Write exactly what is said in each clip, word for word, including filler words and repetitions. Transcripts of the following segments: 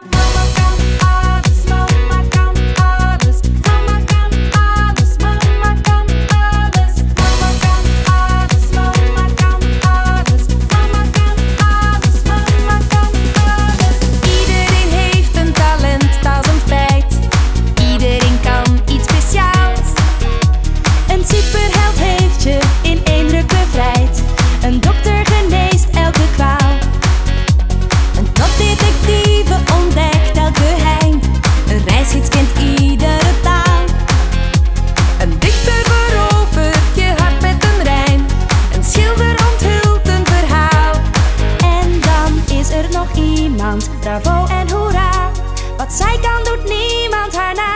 Mama kan alles, mama kan alles. Mama kan alles, mama kan alles. Mama kan alles, mama kan alles. Mama kan alles, mama kan alles. Iedereen heeft een talent, dat is een feit. Iedereen kan iets speciaals. Een superheld heeft je in één druk bevrijd. Een dokter geneest elke kwaal. Een topdetectieve ontdekt elk geheim. Een reisgids kent iedere taal. Een dichter verovert je hart met een rijm. Een schilder onthult een verhaal. En dan is er nog iemand, bravo en hoera. Wat zij kan doet niemand haar na.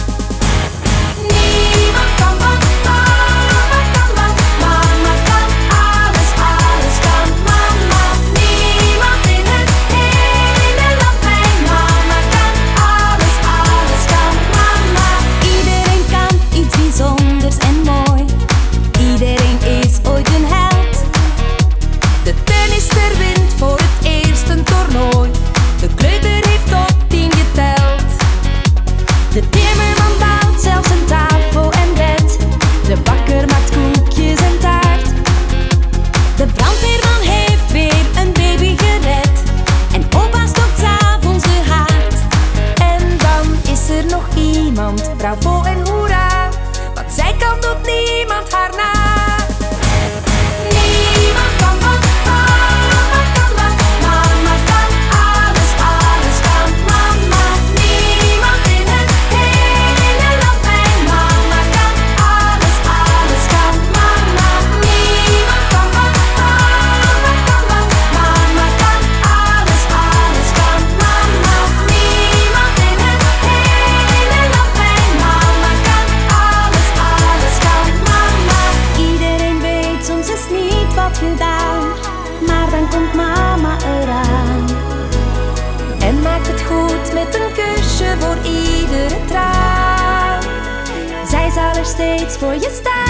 Niemand kan wat, mama kan wat. Mama kan alles, alles kan mama. Niemand in het hele land bij mama kan alles, alles kan mama. Iedereen kan iets bijzonders en mooi. Iedereen is ooit een held. De tennister wint voor het eerst een toernooi. De kleuter heeft tot tien geteld. De timmerman bouwt zelfs een tafel en bed. De bakker maakt koekjes en taart. De brandweerman heeft weer een baby gered. En opa stopt 's avonds de haard. En dan is er nog iemand, bravo en hoera. Wat zij kan doet niemand haar na. Niemand kan wat, mama kan wat. Mama kan alles, alles kan mama. Niemand in het hele land bij mama kan alles, alles kan mama. Niemand kan wat, mama kan wat. Mama kan alles, alles kan mama. Niemand in het hele land bij mama kan alles, alles kan mama. Iedereen weet soms is niet wat gedaan, maar dan komt mama eraan. En maakt het goed met een kusje voor iedere traan. Zij zal er steeds voor je staan.